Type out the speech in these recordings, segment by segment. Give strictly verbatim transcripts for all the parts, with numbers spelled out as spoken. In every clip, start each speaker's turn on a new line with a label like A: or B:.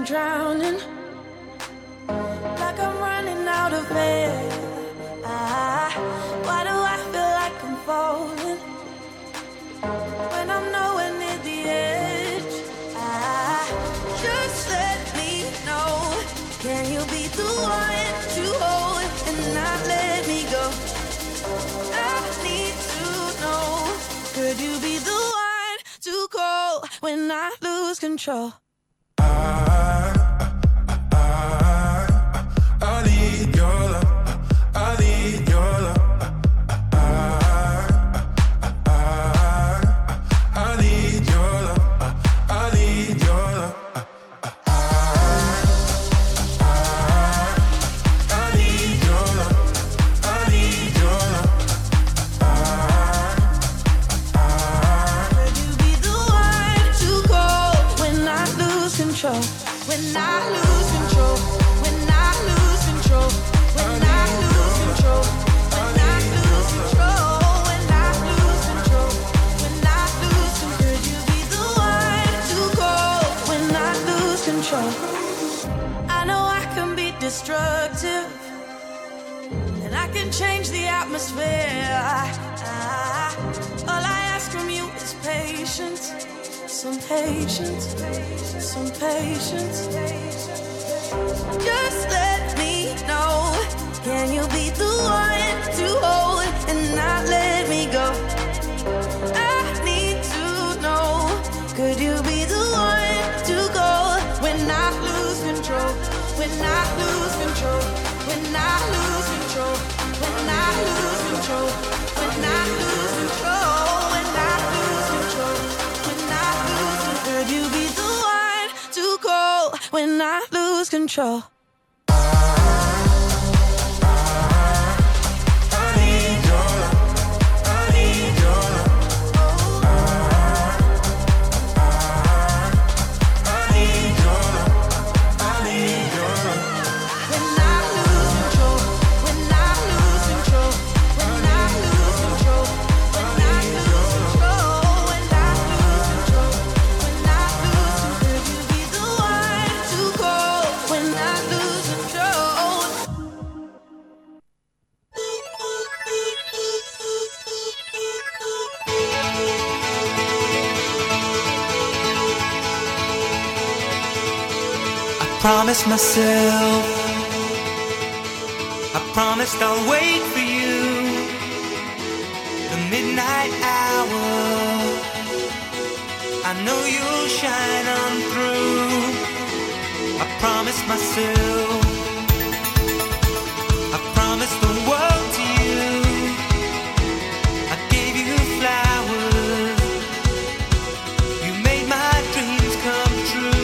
A: drowning, like I'm running out of air. Ah, why do I feel like I'm falling when I'm nowhere near the edge? Ah, just let me know. Can you be the one to hold and not let me go? I need to know. Could you be the one to call when I lose control? When I lose control, when I lose control, when I lose control, when I lose control, when I lose control, when I lose control, could you be the one to call when I lose control? I know I can be destructive, and I can change the atmosphere. I, I, all I ask from you is patience. Some patience, some patience. Just let me know. Can you be the one to hold and not let me go? I need to know. Could you be the one to go when I lose control? When I lose control? When I lose control? When I lose control? When I lose control? When I lose control? Could you be the one to call when I lose control?
B: Promised myself, I promised I'll wait for you. The midnight hour, I know you'll shine on through. I promised myself, I promised the world to you. I gave you flowers, you made my dreams come true.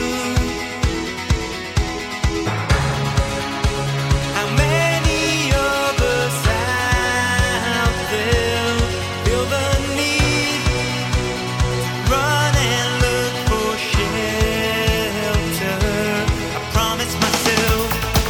B: Run and look for shelter. I promised myself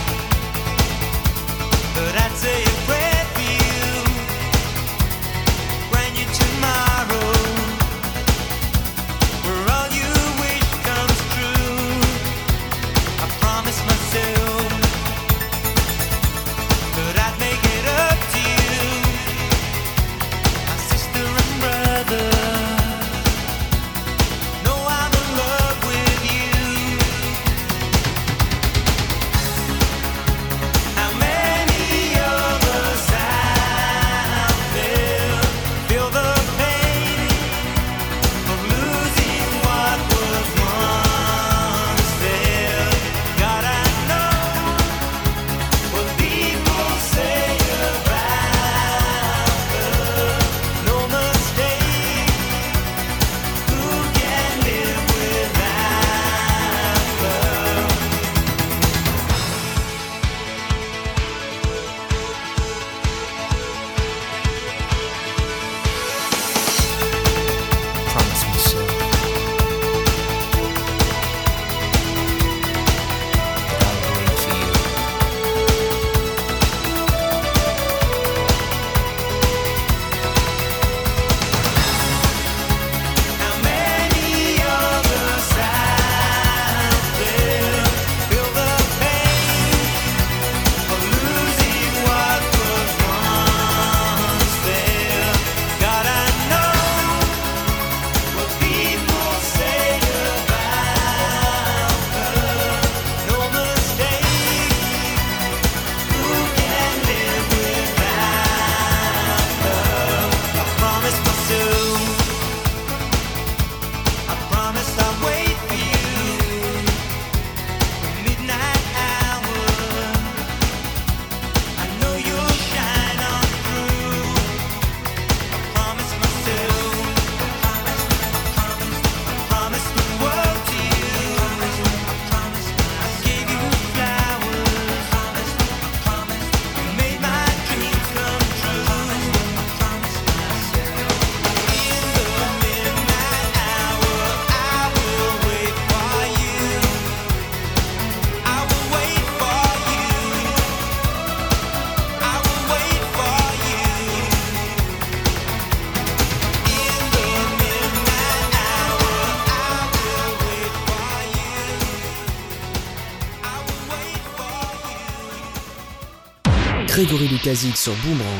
C: Grégory Lukazik sur Boomerang.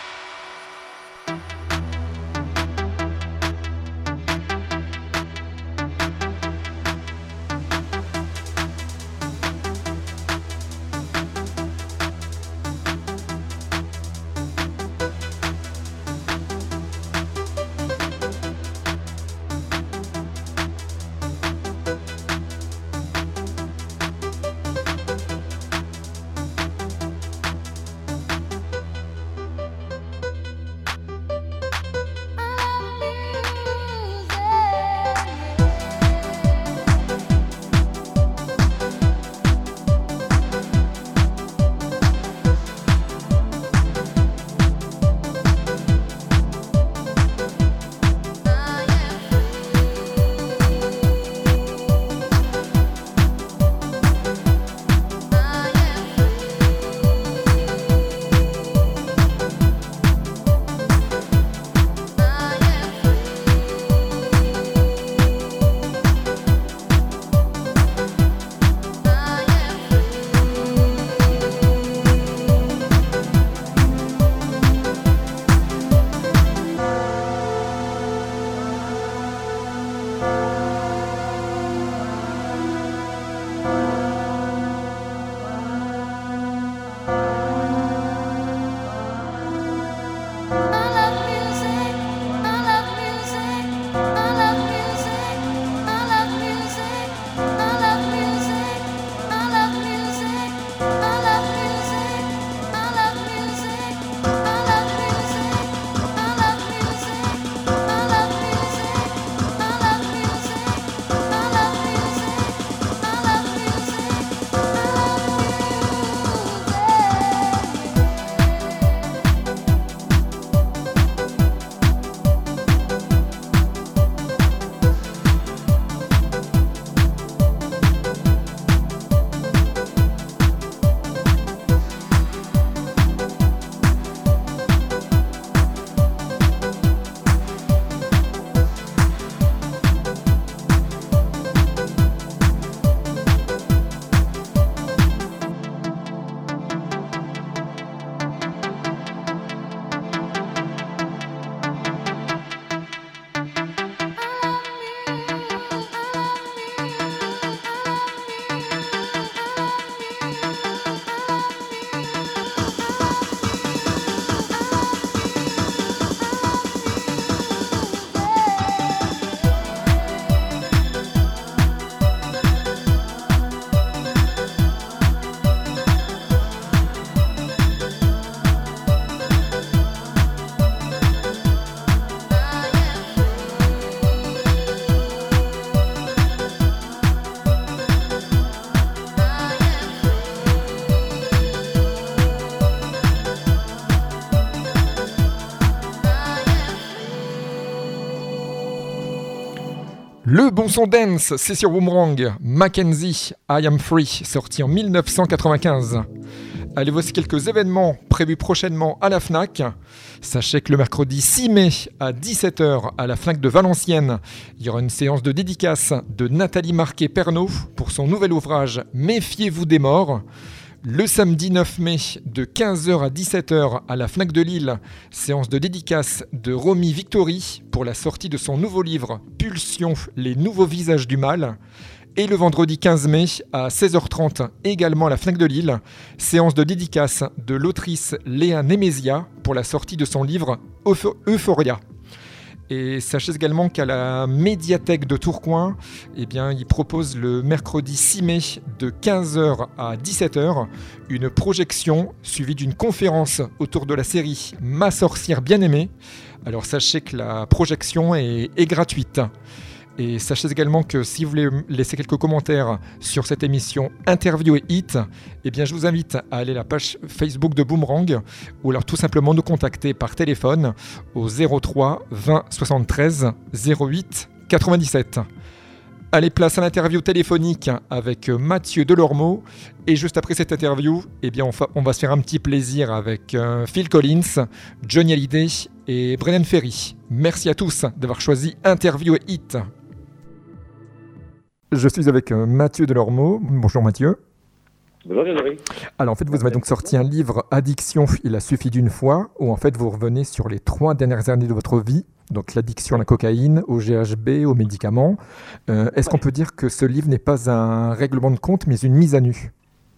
D: Le bon son dance, c'est sur Boomerang. Mackenzie, I Am Free, sorti en dix-neuf cent quatre-vingt-quinze. Allez, voici quelques événements prévus prochainement à la Fnac. Sachez que le mercredi six mai à dix-sept heures à la Fnac de Valenciennes, il y aura une séance de dédicace de Nathalie Marquet-Pernot pour son nouvel ouvrage « Méfiez-vous des morts ». Le samedi neuf mai, de quinze heures à dix-sept heures à la Fnac de Lille, séance de dédicace de Romy Victory pour la sortie de son nouveau livre « Pulsion, les nouveaux visages du mal ». Et le vendredi quinze mai, à seize heures trente, également à la Fnac de Lille, séance de dédicace de l'autrice Léa Nemesia pour la sortie de son livre Euph- Euphoria. Et sachez également qu'à la médiathèque de Tourcoing, eh bien, ils proposent le mercredi six mai de quinze heures à dix-sept heures une projection suivie d'une conférence autour de la série Ma sorcière bien-aimée. Alors sachez que la projection est, est gratuite. Et sachez également que si vous voulez laisser quelques commentaires sur cette émission Interview et Hit, eh bien je vous invite à aller à la page Facebook de Boomerang ou alors tout simplement nous contacter par téléphone au zéro trois vingt soixante-treize zéro huit quatre-vingt-dix-sept. Allez, place à l'interview téléphonique avec Mathieu Delormeau. Et juste après cette interview, eh bien on, fa- on va se faire un petit plaisir avec euh, Phil Collins, Johnny Hallyday et Brennan Ferry. Merci à tous d'avoir choisi Interview et Hit. Je suis avec Mathieu Delormeau. Bonjour Mathieu.
E: Bonjour Grégory.
D: Alors en fait, vous avez donc sorti un livre, Addiction, il a suffi d'une fois, où en fait vous revenez sur les trois dernières années de votre vie, donc l'addiction à la cocaïne, au G H B, aux médicaments. Euh, est-ce qu'on peut dire que ce livre n'est pas un règlement de compte, mais une mise à nu?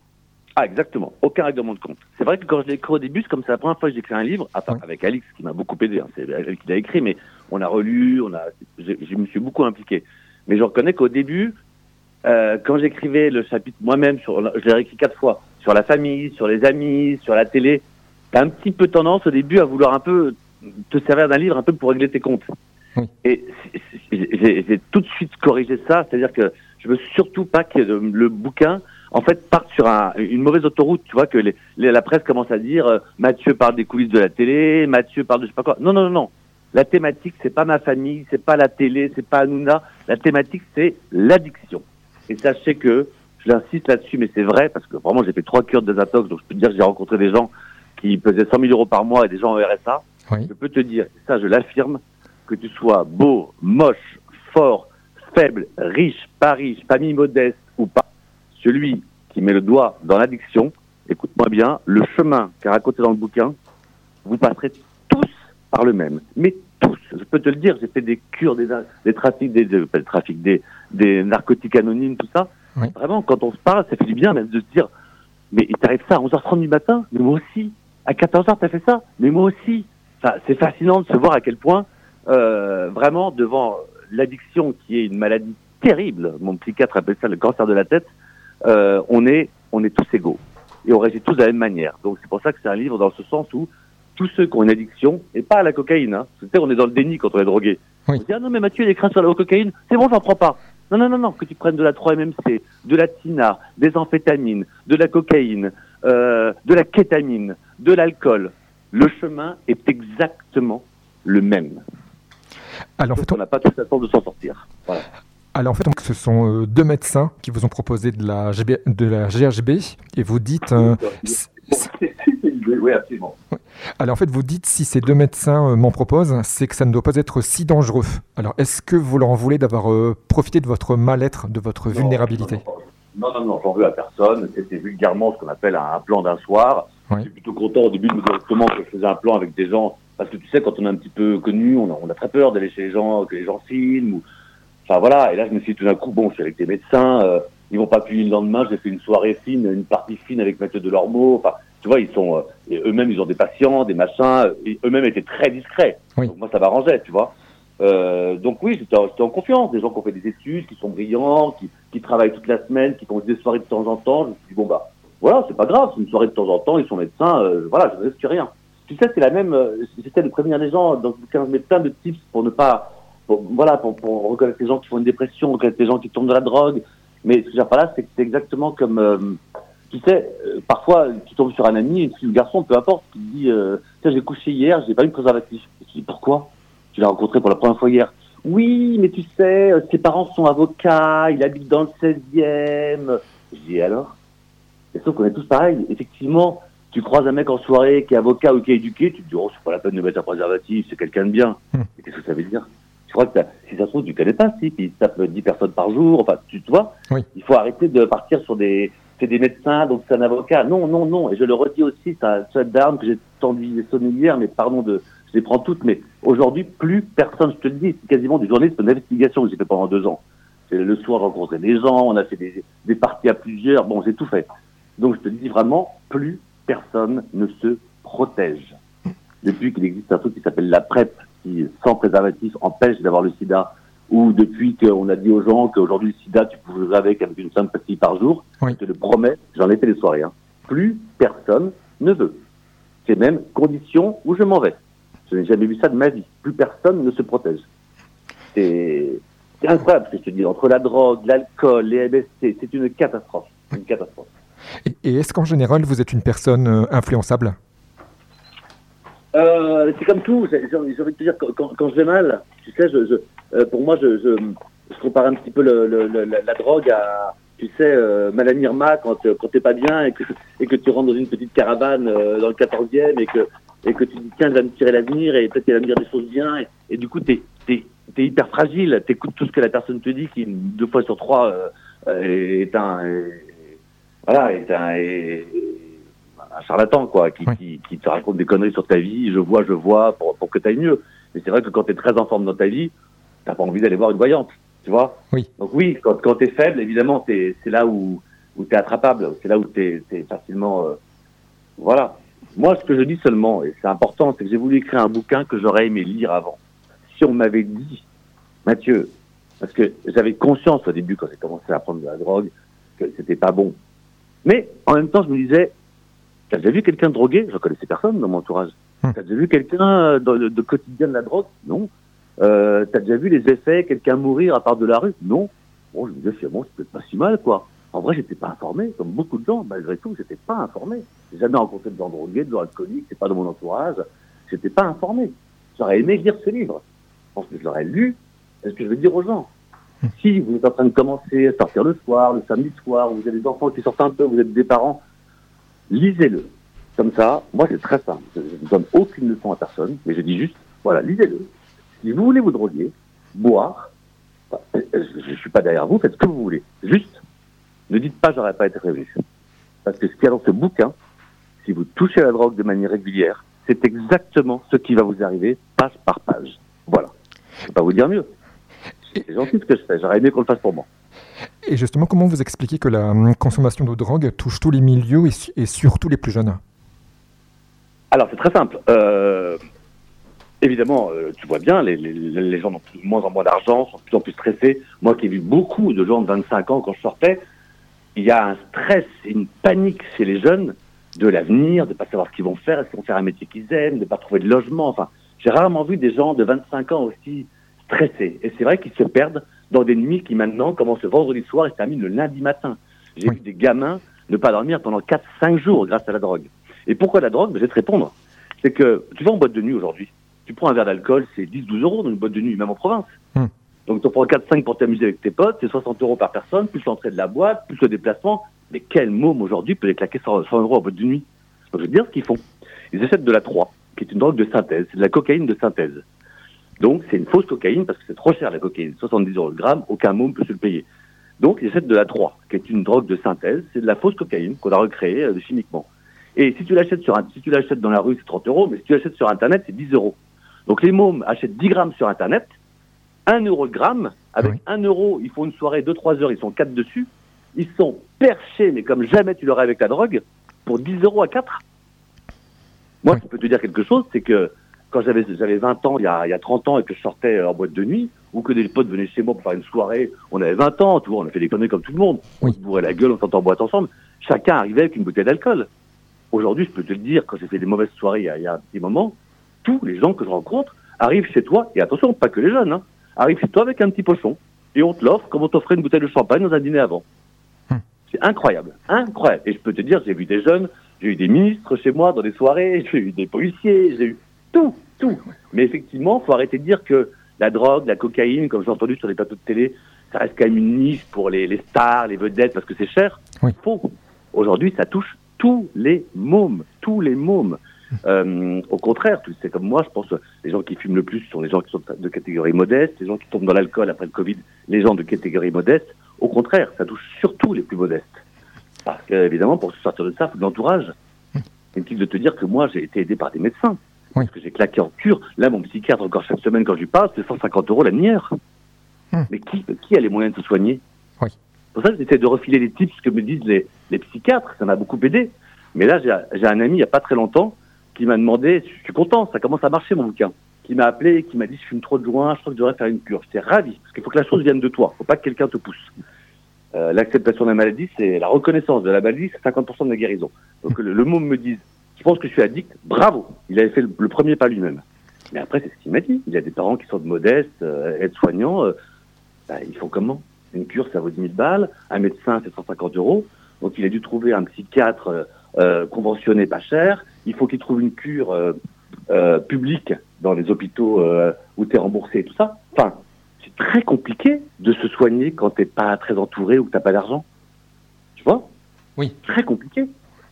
E: Ah, exactement. Aucun règlement de compte. C'est vrai que quand je l'ai écrit au début, c'est comme c'est la première fois que j'écris un livre, enfin,
D: Oui.
E: avec Alix, qui m'a beaucoup aidé. Hein. C'est elle qui l'a écrit, mais on a relu, on a, je, je me suis beaucoup impliqué. Mais je reconnais qu'au début, euh, quand j'écrivais le chapitre moi-même, sur, je l'ai réécrit quatre fois, sur la famille, sur les amis, sur la télé, t'as un petit peu tendance au début à vouloir un peu te servir d'un livre un peu pour régler tes comptes.
D: Oui.
E: Et j'ai, j'ai tout de suite corrigé ça, c'est-à-dire que je veux surtout pas que le, le bouquin en fait, partent sur un, une mauvaise autoroute. Tu vois que les, les, la presse commence à dire euh, Mathieu parle des coulisses de la télé, Mathieu parle de je sais pas quoi. Non, non, non, non. La thématique, c'est pas ma famille, c'est pas la télé, c'est pas Hanouna. La thématique, c'est l'addiction. Et sachez que, je l'insiste là-dessus, mais c'est vrai, parce que vraiment, j'ai fait trois cures de désintox, donc je peux te dire que j'ai rencontré des gens qui pesaient cent mille euros par mois et des gens en R S A.
D: Oui.
E: Je peux te dire, ça je l'affirme, que tu sois beau, moche, fort, faible, riche, pas riche, famille modeste ou pas, celui qui met le doigt dans l'addiction, écoute-moi bien, le chemin qu'a raconté dans le bouquin, vous passerez tous par le même. Mais tous. Je peux te le dire, j'ai fait des cures, des, des trafics, des, des, pas des trafics, des, des narcotiques anonymes, tout ça.
D: Oui.
E: Vraiment, quand on se parle, ça fait du bien même de se dire, mais il t'arrive ça à onze heures trente du matin, mais moi aussi. À quatorze heures, t'as fait ça, mais moi aussi. Enfin, c'est fascinant de se voir à quel point, euh, vraiment, devant l'addiction qui est une maladie terrible, mon psychiatre appelle ça le cancer de la tête, euh, on est, on est tous égaux. Et on réagit tous de la même manière. Donc c'est pour ça que c'est un livre dans ce sens où tous ceux qui ont une addiction, et pas à la cocaïne, hein, tu sais, on est dans le déni quand on est drogué.
D: Oui.
E: On dit, ah non mais Mathieu, il est craint sur la cocaïne, c'est bon, j'en prends pas. Non, non, non, non, que tu prennes de la trois M M C, de la tina, des amphétamines, de la cocaïne, euh, de la kétamine, de l'alcool. Le chemin est exactement le même.
D: Alors en
E: Donc,
D: fait,
E: on
D: on...
E: n'a pas tous la chance de s'en sortir. Voilà.
D: Alors en fait, donc, ce sont euh, deux médecins qui vous ont proposé de la, G B... de la G H B et vous dites... euh, si- si-
E: Oui, absolument.
D: Alors en fait, vous dites si ces deux médecins euh, m'en proposent, c'est que ça ne doit pas être si dangereux. Alors est-ce que vous leur en voulez d'avoir euh, profité de votre mal-être, de votre
E: Non,
D: vulnérabilité?
E: Non, non, non, j'en veux à personne. C'était vulgairement ce qu'on appelle un plan d'un soir.
D: Oui.
E: Je suis plutôt content au début de me dire justement que je faisais un plan avec des gens. Parce que tu sais, quand on est un petit peu connu, on a, on a très peur d'aller chez les gens, que les gens filment. Ou... Enfin voilà, et là je me suis dit tout d'un coup, bon, je suis avec des médecins, euh, ils vont pas appuyer le lendemain, j'ai fait une soirée fine, une partie fine avec Mathieu Delormeau. Enfin, tu vois, ils sont, euh, et eux-mêmes, ils ont des patients, des machins, et eux-mêmes étaient très discrets.
D: Oui.
E: Donc moi, ça m'arrangeait, tu vois. Euh, donc oui, j'étais en, j'étais en confiance. Des gens qui ont fait des études, qui sont brillants, qui, qui travaillent toute la semaine, qui font des soirées de temps en temps. Je me suis dit, bon bah, voilà, c'est pas grave, c'est une soirée de temps en temps, ils sont médecins, euh, voilà, je ne risque rien. Tu sais, c'est la même, euh, j'essaie de prévenir les gens dans ce bouquin, je mets plein de tips pour ne pas, pour, voilà, pour, pour reconnaître les gens qui font une dépression, reconnaître les gens qui tombent dans la drogue. Mais ce que je veux dire par là, c'est que c'est exactement comme, euh, tu sais, euh, parfois, tu tombes sur un ami, une fille ou un garçon, peu importe, qui te dit, euh, tiens, j'ai couché hier, j'ai pas eu de préservatif. Et tu dis, pourquoi? Tu l'as rencontré pour la première fois hier. Oui, mais tu sais, euh, ses parents sont avocats, il habite dans le seizième. Je dis, et alors? Et sauf qu'on est tous pareils. Effectivement, tu croises un mec en soirée qui est avocat ou qui est éduqué, tu te dis, oh, c'est pas la peine de mettre un préservatif, c'est quelqu'un de bien.
D: Hmm.
E: Et qu'est-ce que ça veut dire? Je crois que t'as- si ça se trouve, tu connais pas, si, puis il tape dix personnes par jour, enfin, tu, tu vois?
D: Oui.
E: Il faut arrêter de partir sur des, c'est des médecins, donc c'est un avocat. Non, non, non. Et je le redis aussi, c'est un shutdown que j'ai tendu sonner hier, mais pardon de, je les prends toutes, mais aujourd'hui, plus personne, je te le dis, c'est quasiment du journalisme d'investigation que j'ai fait pendant deux ans. C'est le soir, j'ai rencontré des gens, on a fait des, des parties à plusieurs, bon, j'ai tout fait. Donc je te dis vraiment, plus personne ne se protège. Depuis qu'il existe un truc qui s'appelle la PrEP, qui, sans préservatif, empêche d'avoir le sida, ou depuis qu'on a dit aux gens qu'aujourd'hui le sida, tu pouvais jouer avec avec une simple pastille par jour,
D: Oui.
E: je te le promets, j'en ai fait des soirées. Hein. Plus personne ne veut. C'est même condition où je m'en vais. Je n'ai jamais vu ça de ma vie. Plus personne ne se protège. C'est, c'est incroyable ce que je te dis. Entre la drogue, l'alcool, les M S T, c'est une catastrophe. Une catastrophe.
D: Et, et est-ce qu'en général, vous êtes une personne euh, influençable?
E: Euh, c'est comme tout. J'ai, j'ai envie de te dire, quand, quand, quand je vais mal, tu sais, je, je, euh, pour moi, je, je, je compare un petit peu le, le, le, la, la drogue à, tu sais, euh, Madame Irma, quand, euh, quand t'es pas bien et que, et que tu rentres dans une petite caravane euh, dans le quatorzième et que, et que tu dis, tiens, elle va me tirer l'avenir et peut-être qu'elle va me dire des choses bien. Et, et du coup, t'es, t'es, t'es hyper fragile. T'écoutes tout ce que la personne te dit qui, deux fois sur trois, euh, est un... Est, voilà, est un, est un charlatan, quoi, qui,
D: Oui.
E: qui, qui te raconte des conneries sur ta vie, je vois, je vois, pour, pour que tu ailles mieux. Mais c'est vrai que quand tu es très en forme dans ta vie, t'as pas envie d'aller voir une voyante, tu vois.
D: Oui.
E: Donc oui, quand, quand tu es faible, évidemment, t'es, c'est là où, où tu es attrapable, c'est là où tu es facilement... Euh, voilà. Moi, ce que je dis seulement, et c'est important, c'est que j'ai voulu écrire un bouquin que j'aurais aimé lire avant. Si on m'avait dit, Mathieu, parce que j'avais conscience au début, quand j'ai commencé à prendre de la drogue, que c'était pas bon. Mais en même temps, je me disais, t'as déjà vu quelqu'un drogué? Je connaissais personne dans mon entourage.
D: Hum.
E: T'as déjà vu quelqu'un de, de, de quotidien de la drogue? Non. Euh, t'as déjà vu les effets, quelqu'un mourir à part de la rue? Non. Bon, je me disais, finalement, c'est peut-être pas si mal, quoi. En vrai, j'étais pas informé, comme beaucoup de gens, malgré tout, j'étais pas informé. J'ai jamais rencontré de gens drogués, de gens alcooliques, c'est pas dans mon entourage. J'étais pas informé. J'aurais aimé lire ce livre. Je pense que je l'aurais lu. C'est ce que je veux dire aux gens. Si vous êtes en train de commencer à sortir le soir, le samedi soir, vous avez des enfants qui sortent un peu, vous êtes des parents, lisez-le. Comme ça, moi c'est très simple. Je ne donne aucune leçon à personne, mais je dis juste, voilà, lisez-le. Si vous voulez vous droguer, boire, je ne suis pas derrière vous, faites ce que vous voulez. Juste, ne dites pas j'aurais pas été prévu. Parce que ce qu'il y a dans ce bouquin, si vous touchez à la drogue de manière régulière, c'est exactement ce qui va vous arriver, page par page. Voilà. Je ne peux pas vous dire mieux. C'est gentil ce que je fais, j'aurais aimé qu'on le fasse pour moi.
D: Et justement, comment vous expliquez que la hum, consommation de drogue touche tous les milieux et, su- et surtout les plus jeunes?
E: Alors, c'est très simple. Euh, évidemment, euh, tu vois bien, les, les, les gens ont de moins en moins d'argent, sont de plus en plus stressés. Moi qui ai vu beaucoup de gens de vingt-cinq ans quand je sortais, il y a un stress et une panique chez les jeunes de l'avenir, de ne pas savoir ce qu'ils vont faire, est-ce qu'ils vont faire un métier qu'ils aiment, de ne pas trouver de logement. Enfin, j'ai rarement vu des gens de vingt-cinq ans aussi stressés. Et c'est vrai qu'ils se perdent dans des nuits qui maintenant commencent le vendredi soir et se terminent le lundi matin. J'ai
D: Oui.
E: vu des gamins ne pas dormir pendant quatre cinq jours grâce à la drogue. Et pourquoi la drogue? Je vais te répondre. C'est que tu vas en boîte de nuit aujourd'hui, tu prends un verre d'alcool, c'est dix douze euros dans une boîte de nuit, même en province.
D: Hmm.
E: Donc tu en prends quatre cinq pour t'amuser avec tes potes, c'est soixante euros par personne, plus l'entrée de la boîte, plus le déplacement. Mais quel môme aujourd'hui peut les claquer cent euros en boîte de nuit? Donc je veux dire ce qu'ils font. Ils achètent de la trois, qui est une drogue de synthèse, c'est de la cocaïne de synthèse. Donc c'est une fausse cocaïne parce que c'est trop cher la cocaïne, soixante-dix euros le gramme, aucun môme peut se le payer. Donc ils achètent de la trois, qui est une drogue de synthèse, c'est de la fausse cocaïne qu'on a recréée euh, chimiquement. Et si tu l'achètes sur un, si tu l'achètes dans la rue, c'est trente euros, mais si tu l'achètes sur Internet, c'est dix euros. Donc les mômes achètent dix grammes sur Internet, un euro le gramme, avec
D: Oui.
E: un euro, ils font une soirée, deux trois heures, ils sont quatre dessus, ils sont perchés, mais comme jamais tu l'aurais avec la drogue, pour dix euros à quatre. Moi,
D: Oui.
E: je peux te dire quelque chose, c'est que quand j'avais, j'avais vingt ans, il y, a, il y a trente ans, et que je sortais en boîte de nuit, ou que des potes venaient chez moi pour faire une soirée, on avait vingt ans, tu vois, on a fait des conneries comme tout le monde.
D: Oui.
E: On se bourrait la gueule, on s'entend en boîte ensemble. Chacun arrivait avec une bouteille d'alcool. Aujourd'hui, je peux te le dire, quand j'ai fait des mauvaises soirées il y a, il y a un petit moment, tous les gens que je rencontre arrivent chez toi, et attention, pas que les jeunes, hein, arrivent chez toi avec un petit pochon, et on te l'offre comme on t'offrait une bouteille de champagne dans un dîner avant.
D: Hum.
E: C'est incroyable, incroyable. Et je peux te dire, j'ai vu des jeunes, j'ai eu des ministres chez moi dans des soirées, j'ai eu des policiers, j'ai eu tout, tout. Mais effectivement, faut arrêter de dire que la drogue, la cocaïne, comme j'ai entendu sur les plateaux de télé, ça reste quand même une niche pour les, les stars, les vedettes, parce que c'est cher.
D: Oui.
E: Faux. Aujourd'hui, ça touche tous les mômes, tous les mômes. Euh, au contraire, tu sais comme moi, je pense que les gens qui fument le plus sont les gens qui sont de catégorie modeste, les gens qui tombent dans l'alcool après le Covid, les gens de catégorie modeste. Au contraire, ça touche surtout les plus modestes. Parce que, évidemment, pour se sortir de ça, il faut de l'entourage. Inutile de te dire que moi, j'ai été aidé par des médecins.
D: Oui.
E: Parce que j'ai claqué en cure. Là, mon psychiatre, encore chaque semaine, quand je lui parle, c'est cent cinquante euros la demi-heure.
D: Hum.
E: Mais qui, qui a les moyens de se soigner?
D: Oui.
E: C'est pour ça que j'essaie de refiler les tips que me disent les, les psychiatres. Ça m'a beaucoup aidé. Mais là, j'ai, j'ai un ami, il n'y a pas très longtemps, qui m'a demandé, je suis content, ça commence à marcher mon bouquin, qui m'a appelé, qui m'a dit, je fume trop de joints, je crois que je devrais faire une cure. J'étais ravi, parce qu'il faut que la chose vienne de toi, il ne faut pas que quelqu'un te pousse. Euh, l'acceptation de la maladie, c'est la reconnaissance de la maladie, c'est cinquante pour cent de la guérison. Donc le, le mot me dise, je pense que je suis addict, bravo, il avait fait le, le premier pas lui-même. Mais après, c'est ce qu'il m'a dit, il y a des parents qui sont modestes, euh, aides-soignants, euh, bah, ils font comment? Une cure, ça vaut dix mille balles, un médecin, c'est cent cinquante euros, donc il a dû trouver un psychiatre euh, euh, conventionné pas cher, il faut qu'il trouve une cure euh, euh, publique dans les hôpitaux euh, où tu es remboursé et tout ça. Enfin, c'est très compliqué de se soigner quand t'es pas très entouré ou que t'as pas d'argent. Tu vois?
D: Oui.
E: Très compliqué.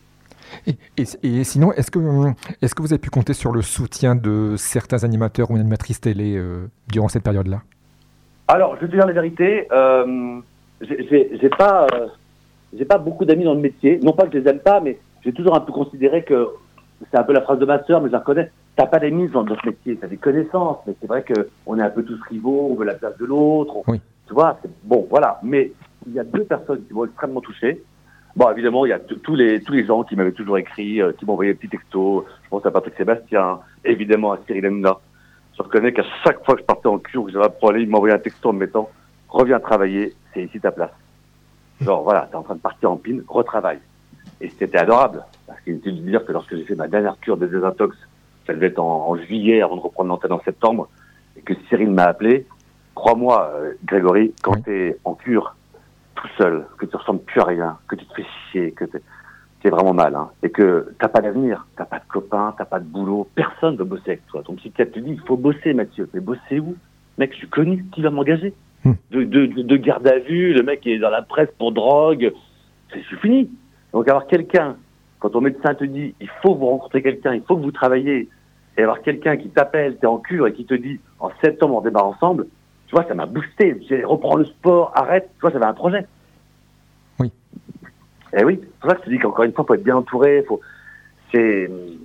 D: Et, et, et sinon, est-ce que, hum, est-ce que vous avez pu compter sur le soutien de certains animateurs ou animatrices télé euh, durant cette période-là?
E: Alors, je vais te dire la vérité, euh, j'ai, j'ai, j'ai pas... Euh, j'ai pas beaucoup d'amis dans le métier. Non pas que je les aime pas, mais j'ai toujours un peu considéré que c'est un peu la phrase de ma sœur, mais je la reconnais. T'as pas d'amis dans notre métier, t'as des connaissances, mais c'est vrai que on est un peu tous rivaux, on veut la place de l'autre. On,
D: Oui.
E: Tu vois, c'est bon, voilà. Mais il y a deux personnes qui m'ont extrêmement touché. Bon, évidemment, il y a t- tous les tous les gens qui m'avaient toujours écrit, euh, qui m'envoyaient des petits textos. Je pense à Patrick Sébastien, évidemment à Cyril Hanouna. Je reconnais qu'à chaque fois que je partais en cure, que j'avais un problème, il m'envoyait un texto en me mettant « Reviens travailler, c'est ici ta place ». Genre, voilà, t'es en train de partir en pine, retravaille. Et c'était adorable. Parce qu'il était de dire que lorsque j'ai fait ma dernière cure de désintox, ça devait être en, en juillet avant de reprendre l'antenne en septembre, et que Cyril m'a appelé, crois-moi, euh, Grégory, quand
D: Oui.
E: t'es en cure, tout seul, que tu ressembles plus à rien, que tu te fais chier, que t'es, t'es vraiment mal, hein, et que t'as pas d'avenir, t'as pas de copains, t'as pas de boulot, personne veut bosser avec toi. Ton psychiatre te dit, il faut bosser, Mathieu. Mais bosser où? Mec, je suis connu, qui va m'engager?
D: Hmm.
E: de, de, de, de garde à vue, le mec est dans la presse pour drogue, c'est, c'est fini. Donc avoir quelqu'un, quand ton médecin te dit, il faut que vous rencontrez quelqu'un, il faut que vous travaillez, et avoir quelqu'un qui t'appelle, t'es en cure, et qui te dit, en septembre, on démarre ensemble, tu vois, ça m'a boosté. J'ai reprends le sport, arrête, tu vois, j'avais un projet.
D: Oui.
E: Et oui, c'est pour ça que je te dis qu'encore une fois, faut être bien entouré, faut, c'est,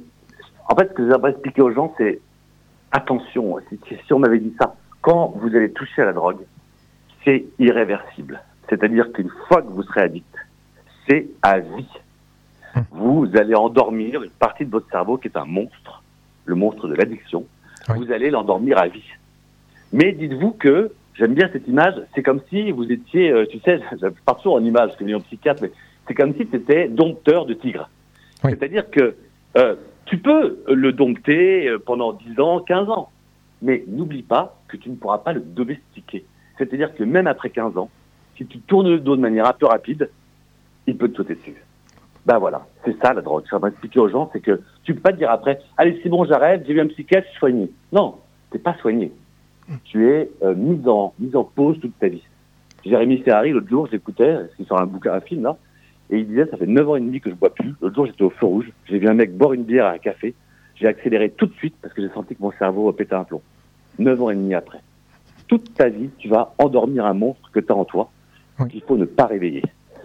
E: en fait, ce que j'aimerais expliquer aux gens, c'est, attention, si, si on m'avait dit ça, quand vous allez toucher à la drogue, c'est irréversible. C'est-à-dire qu'une fois que vous serez addict, c'est à vie. Vous allez endormir une partie de votre cerveau qui est un monstre, le monstre de l'addiction.
D: Oui.
E: Vous allez l'endormir à vie. Mais dites-vous que, j'aime bien cette image, c'est comme si vous étiez, euh, tu sais, je pars toujours en image, parce que je suis psychiatre, mais c'est comme si tu étais dompteur de tigre.
D: Oui.
E: C'est-à-dire que euh, tu peux le dompter euh, pendant dix ans, quinze ans, mais n'oublie pas que tu ne pourras pas le domestiquer. C'est-à-dire que même après quinze ans, si tu tournes le dos de manière un peu rapide, il peut te sauter dessus. Ben voilà, c'est ça la drogue. Ce que j'aimerais expliquer aux gens, c'est que tu peux pas te dire après, allez c'est bon, j'arrête, j'ai vu un psychiatre, je suis soigné. Non, t'es pas soigné. Tu es euh, mis en mis en pause toute ta vie. Jérémy Ferrari, l'autre jour, j'écoutais, il sort un bouquin, un film là, et il disait, ça fait neuf ans et demi que je bois plus. L'autre jour, j'étais au feu rouge, j'ai vu un mec boire une bière à un café, j'ai accéléré tout de suite parce que j'ai senti que mon cerveau pétait un plomb. Neuf ans et demi après. Toute ta vie, tu vas endormir un monstre que tu as en toi,
D: Oui.
E: qu'il faut ne pas réveiller.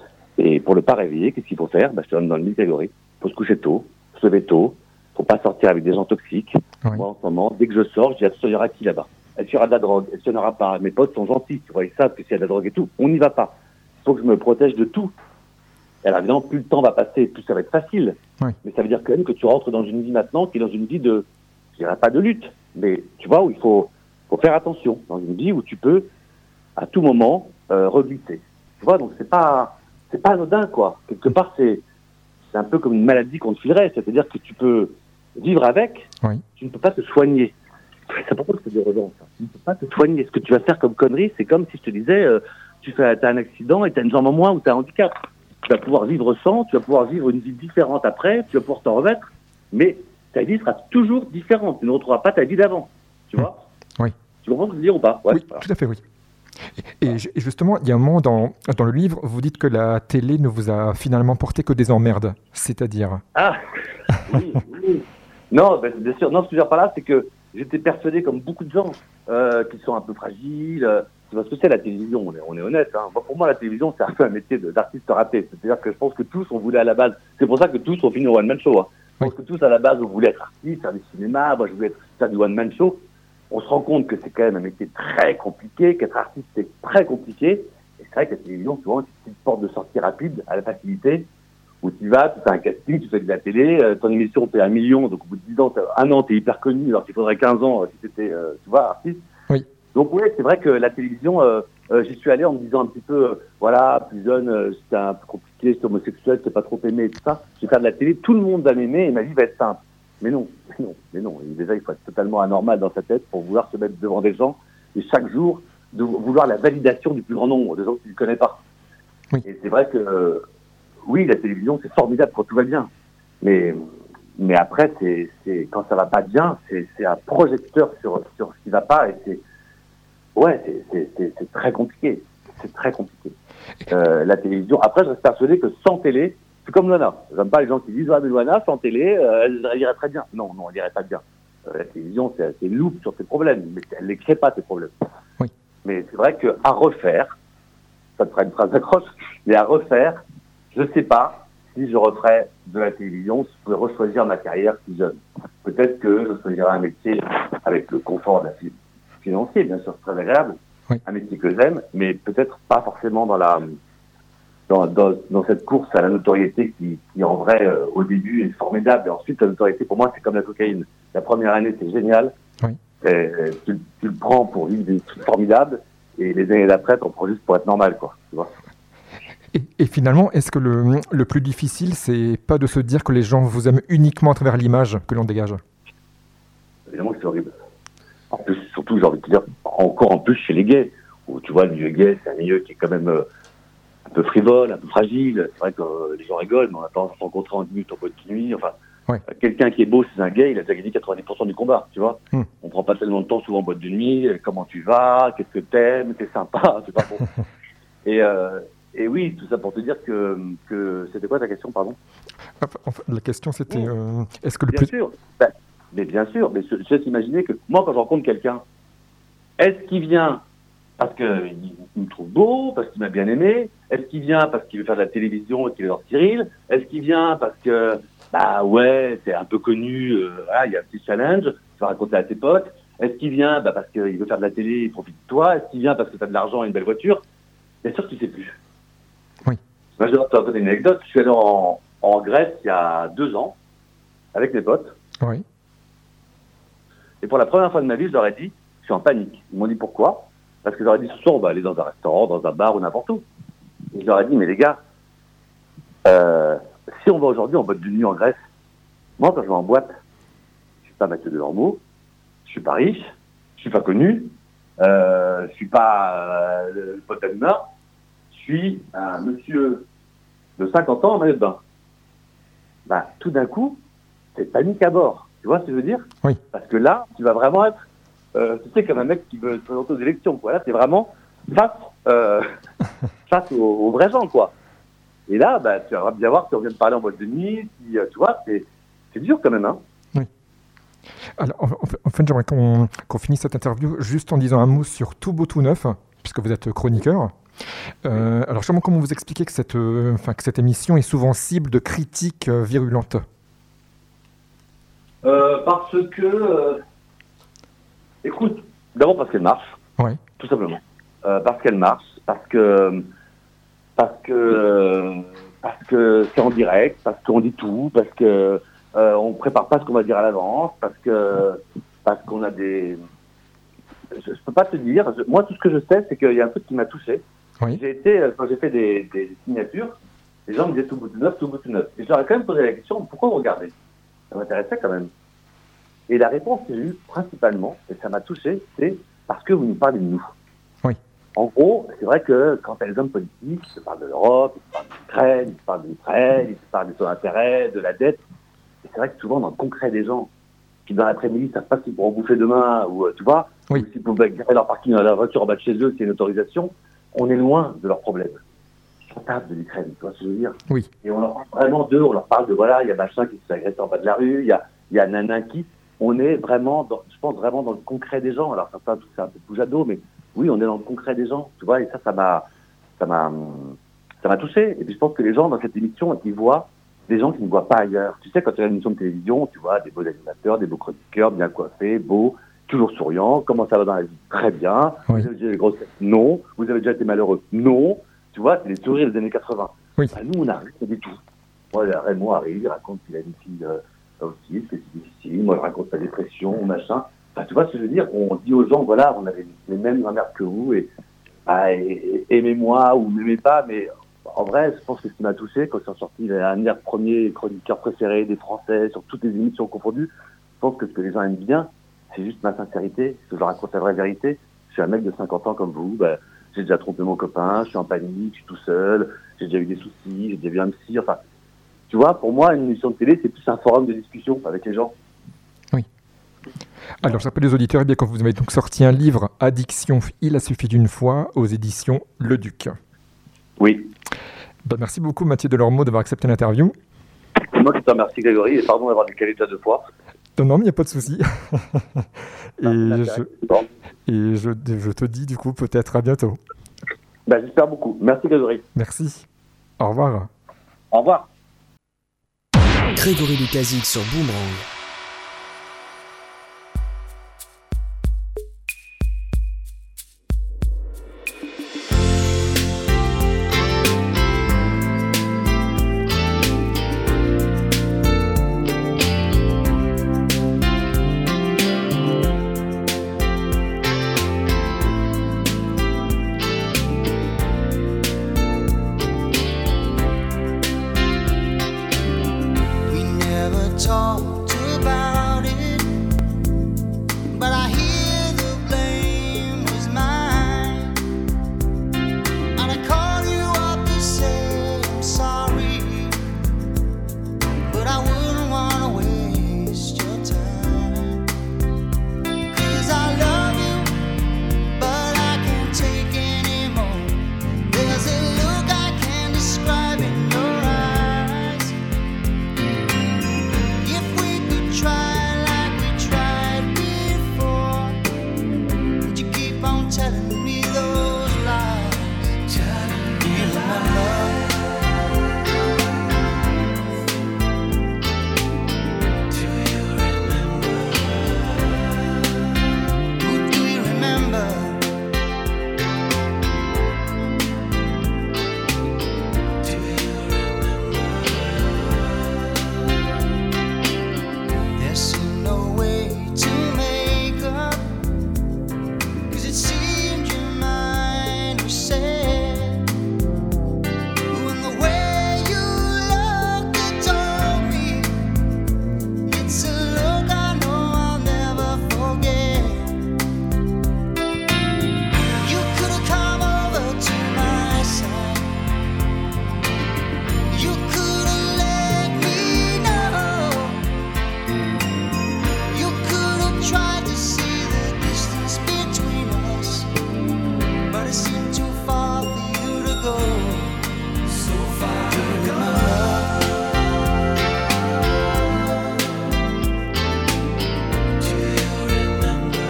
E: Et pour ne pas réveiller, qu'est-ce qu'il faut faire? Ben, je te donne dans le mille catégories. Il faut se coucher tôt, se lever tôt, faut pas sortir avec des gens toxiques.
D: Oui.
E: Moi, en ce moment, dès que je sors, je dis, il y aura qui là-bas? Est-ce qu'il y aura de la drogue? Est-ce qu'il n'y en aura pas? Mes potes sont gentils, tu vois, ils savent que s'il y a de la drogue et tout, on n'y va pas. Il faut que je me protège de tout. Et alors évidemment, plus le temps va passer, plus ça va être facile.
D: Oui.
E: Mais ça veut dire quand même que tu rentres dans une vie maintenant qui est dans une vie de, je dirais pas de lutte, mais tu vois, où il faut, faut faire attention. Dans une vie où tu peux, à tout moment, euh, reglisser. Tu vois, donc c'est pas, c'est pas anodin, quoi. Quelque part, c'est, c'est un peu comme une maladie qu'on te filerait. C'est-à-dire que tu peux vivre avec,
D: Oui.
E: tu ne peux pas te soigner. C'est pourquoi c'est dérangeant, ça. Tu ne peux pas te soigner. Ce que tu vas faire comme connerie, c'est comme si je te disais, euh, tu fais, t'as un accident et t'as une jambe en moins ou t'as un handicap. Tu vas pouvoir vivre sans, tu vas pouvoir vivre une vie différente après, tu vas pouvoir t'en remettre, mais ta vie sera toujours différente. Tu ne retrouveras pas ta vie d'avant. Tu vois?
D: Oui.
E: Tu comprends ce que je veux dire ou pas? Ouais,
D: Oui,
E: voilà.
D: tout à fait, oui. Et, et ju- et justement, il y a un moment dans, dans le livre, vous dites que la télé ne vous a finalement porté que des emmerdes. C'est-à-dire
E: Ah, oui, oui. Non, ben, bien sûr. Non, ce que je veux dire par là, c'est que j'étais persuadé, comme beaucoup de gens, euh, qui sont un peu fragiles. Euh, c'est parce que c'est la télévision, on est, on est honnête. Hein. Moi, pour moi, la télévision, c'est un peu un métier de, d'artiste raté. C'est-à-dire que je pense que tous, on voulait à la base. C'est pour ça que tous, on finit au one-man show. Hein. Je pense que tous, à la base, on voulait être artiste, faire du cinéma. Moi, je voulais être, faire du one-man show. On se rend compte que c'est quand même un métier très compliqué, qu'être artiste, c'est très compliqué. Et c'est vrai que la télévision, souvent, c'est une porte de sortie rapide, à la facilité, où tu vas, tu fais un casting, tu fais de la télé, euh, ton émission paie un million, donc au bout de dix ans, t'as, un an, t'es hyper connu, alors qu'il faudrait quinze ans euh, si t'étais, euh, tu vois, artiste.
D: Oui.
E: Donc oui, c'est vrai que la télévision, euh, euh, j'y suis allé en me disant un petit peu, euh, voilà, plus jeune, euh, c'était un peu compliqué, j'étais homosexuel, j'étais pas trop aimé et tout ça. Je vais faire de la télé, tout le monde va m'aimer et ma vie va être simple. Mais non, mais non, mais non. Et déjà, il faut être totalement anormal dans sa tête pour vouloir se mettre devant des gens et chaque jour de vouloir la validation du plus grand nombre de gens que tu ne connais pas.
D: Oui.
E: Et c'est vrai que, euh, oui, la télévision, c'est formidable quand tout va bien. Mais, mais après, c'est, c'est, quand ça va pas bien, c'est, c'est un projecteur sur, sur ce qui va pas et c'est, ouais, c'est, c'est, c'est, c'est très compliqué. C'est très compliqué. Euh, la télévision. Après, je reste persuadé que sans télé, c'est comme Loana. J'aime pas les gens qui disent, ah, mais Loana, sans télé, euh, elle, elle irait très bien. Non, non, elle irait pas bien. Euh, la télévision, c'est, c'est loupe sur ses problèmes, mais elle les crée pas, ses problèmes.
D: Oui.
E: Mais c'est vrai qu'à refaire, ça te fera une phrase d'accroche, mais à refaire, je sais pas si je referais de la télévision, si je pouvais rechoisir ma carrière plus jeune. Peut-être que je choisirais un métier avec le confort de la fi- financier, bien sûr, c'est très agréable,
D: Oui.
E: un métier que j'aime, mais peut-être pas forcément dans la dans, dans, dans cette course à la notoriété qui, qui en vrai, euh, au début, est formidable. Et ensuite, la notoriété, pour moi, c'est comme la cocaïne. La première année, c'est génial.
D: Oui.
E: Et, tu, tu le prends pour vivre des trucs formidables. Et les années d'après, t'en prends juste pour être normal, quoi. Tu vois.
D: Et, et finalement, est-ce que le, le plus difficile, c'est pas de se dire que les gens vous aiment uniquement à travers l'image que l'on dégage?
E: Évidemment que c'est horrible. En plus, surtout, j'ai envie de te dire, encore en plus chez les gays, où tu vois, le milieu gay, c'est un milieu qui est quand même euh, un peu frivole, un peu fragile. C'est vrai que euh, les gens rigolent, mais on a tendance à se rencontrer en dix minutes en boîte de nuit. Enfin,
D: Ouais.
E: euh, quelqu'un qui est beau, c'est un gay, il a déjà gagné quatre-vingt-dix pour cent du combat, tu vois.
D: Hmm.
E: On prend pas tellement de temps souvent en boîte de nuit. euh, Comment tu vas? Qu'est-ce que t'aimes? T'es sympa? C'est pas bon. et, euh, et oui, tout ça pour te dire que, que c'était quoi ta question, pardon?
D: Enfin, enfin, la question, c'était
E: Oui.
D: euh, est-ce que le
E: Bien
D: plus...
E: sûr. Ben, mais bien sûr. Mais je, je laisse imaginer que moi, quand je rencontre quelqu'un, est-ce qu'il vient parce qu'il me trouve beau, parce qu'il m'a bien aimé? Est-ce qu'il vient parce qu'il veut faire de la télévision et qu'il adore Cyril? Est-ce qu'il vient parce que, bah ouais, t'es un peu connu, euh, voilà, il y a un petit challenge, tu vas raconter à tes potes? Est-ce qu'il vient bah, parce qu'il veut faire de la télé, il profite de toi? Est-ce qu'il vient parce que t'as de l'argent et une belle voiture? Bien sûr que tu sais plus.
D: Oui.
E: Moi, je vais te raconter une anecdote. Je suis allé en, en Grèce il y a deux ans, avec mes potes.
D: Oui.
E: Et pour la première fois de ma vie, je leur ai dit, je suis en panique. Ils m'ont dit pourquoi? Parce que je leur ai dit, ce soir, on va aller dans un restaurant, dans un bar ou n'importe où. Et je leur ai dit, mais les gars, euh, si on va aujourd'hui en boîte de nuit en Grèce, moi, quand je vais en boîte, je suis pas Mathieu Delormeau, je suis pas riche, je suis pas connu, euh, je suis pas euh, le pote d'Aluna, je suis un monsieur de cinquante ans en maillot de bain. Bah, tout d'un coup, c'est panique à bord. Tu vois ce que je veux dire?
D: Oui.
E: Parce que là, tu vas vraiment être, euh, tu sais, comme un mec qui veut se présenter aux élections, quoi. Là, t'es vraiment face, euh, face aux, aux vrais gens, quoi. Et là, bah, tu vas bien voir si on vient de parler en boîte de nuit, si, euh, tu vois, c'est, c'est dur quand même, hein.
D: Alors, en, en fait- en fait, j'aimerais qu'on qu'on finisse cette interview juste en disant un mot sur Tout Beau Tout Neuf, puisque vous êtes chroniqueur. Euh, alors, justement, comment vous expliquez que cette, euh, enfin, que cette émission est souvent cible de critiques euh, virulentes?
E: Euh, parce que, euh, écoute, d'abord parce qu'elle marche,
D: Ouais.
E: tout simplement. Euh, parce qu'elle marche, parce que, parce que, euh, parce que c'est en direct, parce qu'on dit tout, parce que euh, on prépare pas ce qu'on va dire à l'avance, parce que, parce qu'on a des, je, je peux pas te dire. Je- moi, tout ce que je sais, c'est qu'il y a un truc qui m'a touché.
D: Oui.
E: J'ai été, euh, quand j'ai fait des, des signatures, les gens me disaient tout bout de neuf, tout bout de neuf. Et je leur ai quand même posé la question, pourquoi vous regardez? Ça m'intéressait quand même. Et la réponse que j'ai eue, principalement, et ça m'a touché, c'est parce que vous nous parlez de nous.
D: Oui.
E: En gros, c'est vrai que quand tu as les hommes politiques, ils te parlent de l'Europe, ils te parlent de l'Ukraine, ils te parlent de l'Ukraine, ils te parlent des taux d'intérêt, de la dette. Et c'est vrai que souvent, dans le concret des gens, qui dans l'après-midi ne savent pas s'ils pourront bouffer demain, ou euh, tu vois,
D: Oui.
E: ou s'ils peuvent garer leur parking dans la voiture en bas de chez eux, s'il y a une autorisation, on est loin de leurs problèmes. On tape de l'Ukraine, tu vois ce que je veux dire?
D: Oui.
E: Et on leur parle vraiment d'eux, on leur parle de voilà, il y a machin qui se fait agresser en bas de la rue, il y a, il y a nana qui. On est vraiment, dans, je pense vraiment dans le concret des gens. Alors certains trouvent ça un peu boujado, mais oui, on est dans le concret des gens, tu vois. Et ça, ça m'a, ça m'a, ça m'a touché. Et puis je pense que les gens dans cette émission, ils voient des gens qui ne voient pas ailleurs. Tu sais, quand tu as une émission de télévision, tu vois des beaux animateurs, des beaux chroniqueurs, bien coiffés, beaux, toujours souriants. Comment ça va dans la vie? Très bien.
D: Oui.
E: Vous avez déjà des grosses têtes? Non. Vous avez déjà été malheureux? Non. Tu vois, c'est les sourires des années quatre-vingts.
D: Oui.
E: Bah, nous, on a rien du tout. Moi, Raymond arrive, il raconte qu'il a une fille euh, autiste, que c'est difficile. Moi, je raconte sa dépression, machin. Enfin, tu vois ce que je veux dire? On dit aux gens, voilà, on avait les mêmes grammaires que vous, et, bah, et- et- aimez-moi ou m'aimez pas, mais en vrai, je pense que ce qui m'a touché, quand je suis sorti, il y a un des premiers chroniqueurs préférés des Français, sur toutes les émissions confondues. Je pense que ce que les gens aiment bien, c'est juste ma sincérité, que je raconte la vraie vérité. Je suis un mec de cinquante ans comme vous, bah, j'ai déjà trompé mon copain, je suis en panique, je suis tout seul, j'ai déjà eu des soucis, j'ai déjà vu un psy, enfin, tu vois, pour moi, une émission de télé, c'est plus un forum de discussion avec les gens.
D: Alors, je rappelle aux auditeurs, eh bien, quand vous avez donc sorti un livre, Addiction, il a suffi d'une fois, aux éditions Le Duc.
E: Oui.
D: Ben, merci beaucoup, Mathieu Delormeau, d'avoir accepté l'interview.
E: C'est moi qui te remercie, Grégory, et pardon d'avoir décalé déjà deux fois.
D: Non, non, mais il n'y a pas de souci. et
E: Ah,
D: je,
E: bon.
D: et je, je te dis, du coup, peut-être à bientôt.
E: Bah, j'espère beaucoup. Merci, Grégory.
D: Merci. Au revoir.
E: Au revoir.
C: Grégory Lukazik sur Boomerang.
F: Talked about it, but I hear the blame was mine. And I call you up to say I'm sorry, but I wouldn't wanna waste your time. 'Cause I love you, but I can't take anymore. There's a look I can't describe in your eyes. If we could try like we tried before, would you keep on telling me those lies? Do you remember? Do you remember? Who do you remember? Do you remember? There seemed no way to make up, 'cause it seemed your mind was set. When the way you looked, it told me it's a look I know I'll never forget. You could have come over to my side. You could have let me know. You could have tried to see the distance between us, but it seemed too far for you to go. So far to go. Do you remember?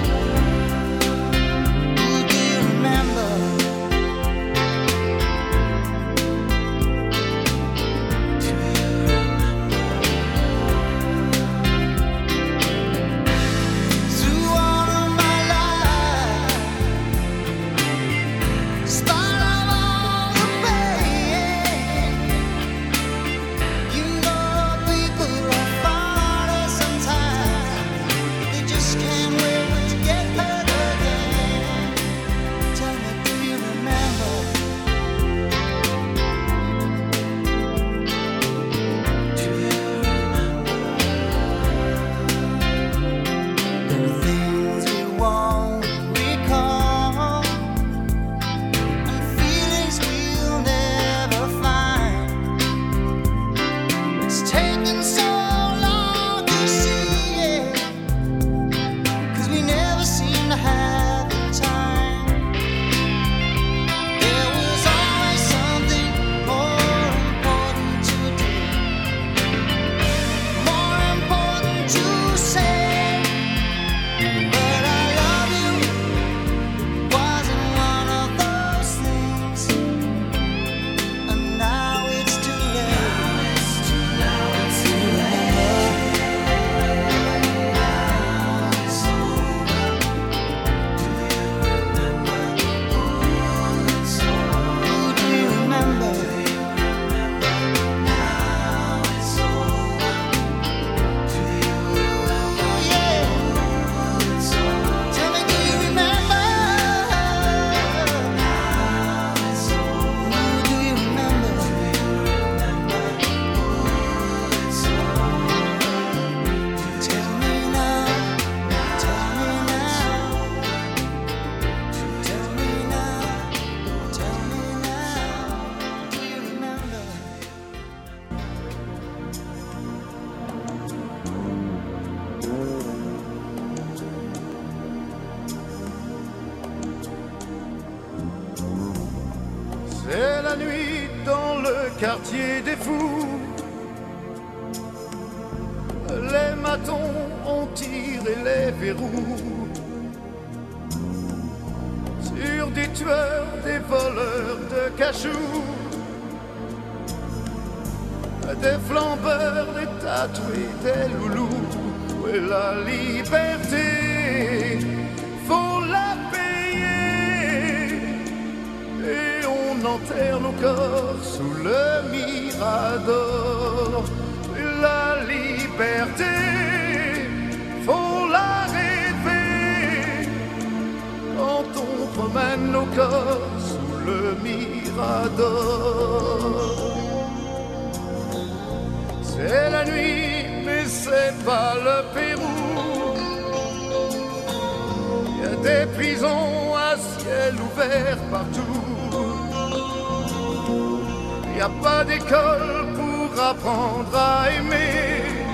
F: Who do you remember? Do you remember? Through all of my life, spite of all the pain, you know people are funny sometimes. They just can't wait to get hurt again. Tell me, do you remember? Do you remember? There are things we won't recall, and feelings we'll never find. It's taken so long to see it, 'cause we never seem to have the time. There was always something more important to do, more important to say. But I love you wasn't one of those things, and now it's too late. Now it's too late. Now it's over. Do you remember? It's over. Who do you remember? Now it's over. Do you remember? Yeah. It's over. Tell me, do you remember? Now it's over. Who do you remember? It's over. Tell me now. Tell me now. Tell me now. Tell me now. Do you remember?
G: C'est la nuit dans le quartier des fous. Les matons ont tiré les verrous sur des tueurs, des voleurs de cachous. des flambeurs, des tatoués, des loulous. Où est la liberté? Faut la payer. Et on enterre nos corps sous le mirador. La liberté, faut la rêver. Quand on promène nos corps sous le mirador. C'est la nuit, mais c'est pas le Pérou. Y a des prisons à ciel ouvert partout. Y a pas d'école pour apprendre à aimer.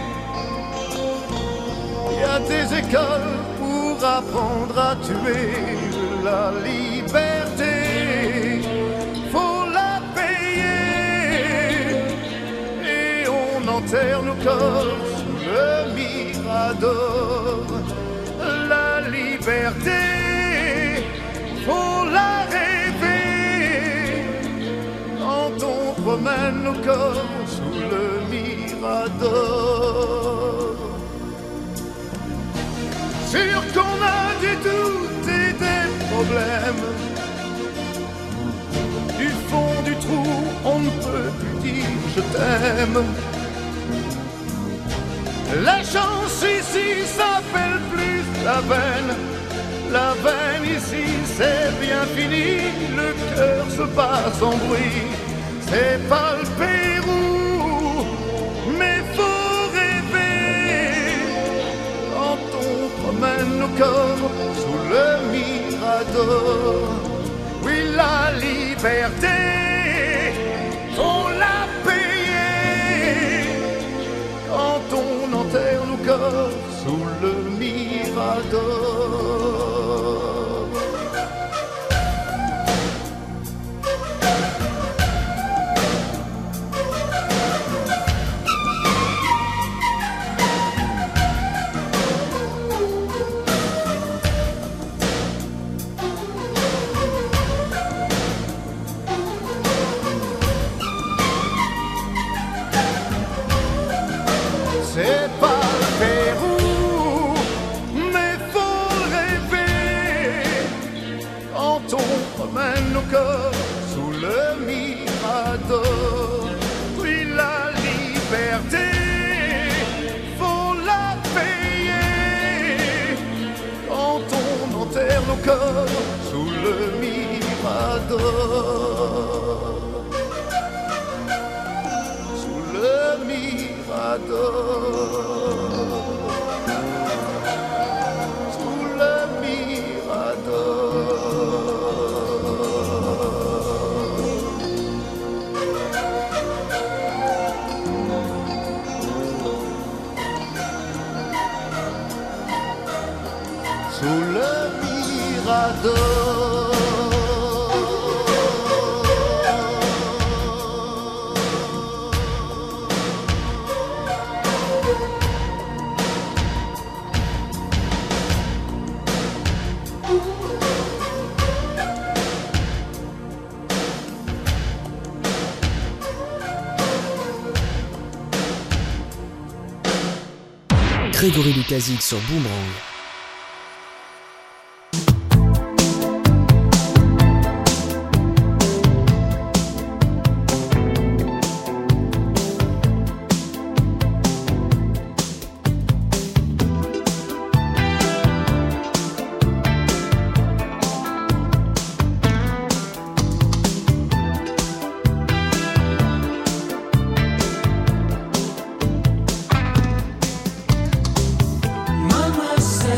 G: Y a des écoles pour apprendre à tuer. La liberté, faut la payer. Et on enterre nos corps sous le mirador. La liberté, faut la rêver. Quand on promène nos corps sous le mirador. Sûr qu'on a du doute et des problèmes. Du fond du trou, on ne peut plus dire je t'aime. La chance ici s'appelle plus la veine. La veine ici c'est bien fini. Le cœur se bat sans bruit. C'est pas le Pérou, mais faut rêver. Quand on promène nos corps sous le mirador. Oui, la liberté, faut la payer. Quand on enterre nos corps sous le mirador. C'est pas le Pérou, mais faut rêver. Quand on promène nos corps sous le mirador. Oui, la liberté, faut la payer. Quand on enterre nos corps sous le mirador. Sous le mirador. Sous le mirador. Sous le mirador.
C: Grégory Lukazik sur Boomerang.
B: Mama said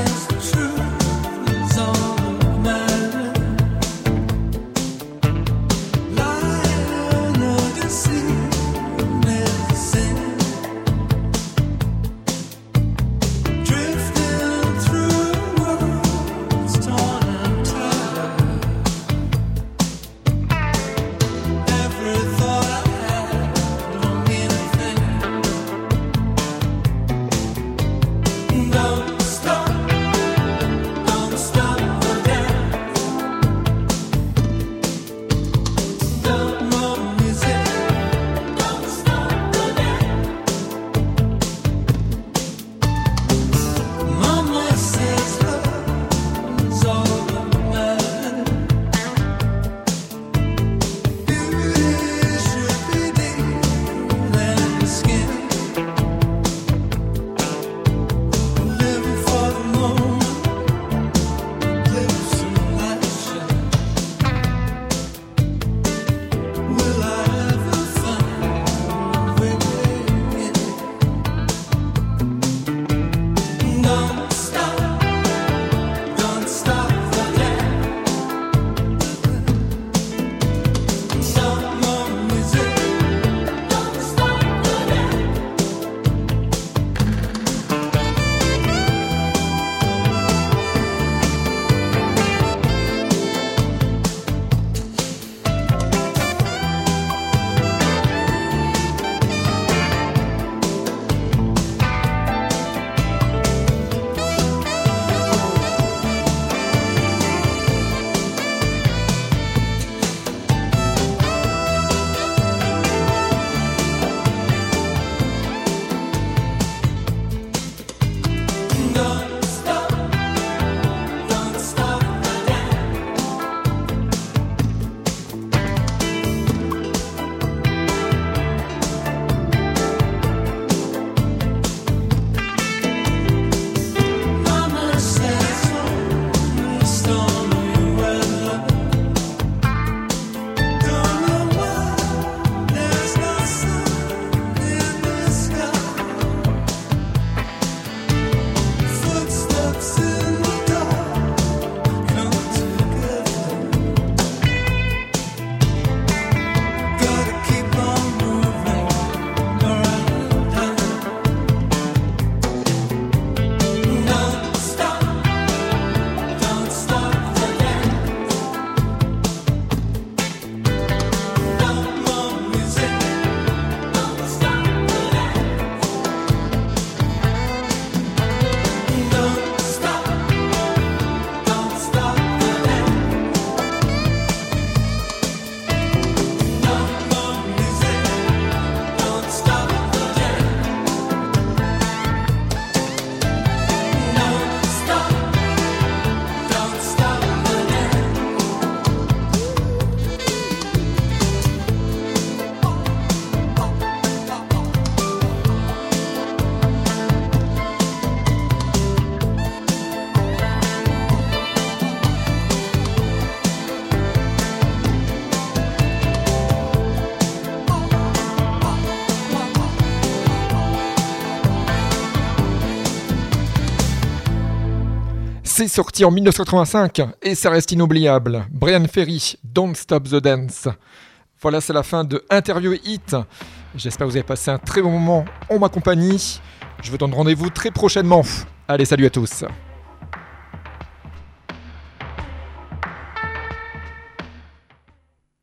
D: C'est sorti en dix-neuf cent quatre-vingt-cinq et ça reste inoubliable. Brian Ferry, Don't Stop the Dance. Voilà, c'est la fin de Interview et Hit. J'espère que vous avez passé un très bon moment en ma compagnie. Je vous donne rendez-vous très prochainement. Allez, salut à tous.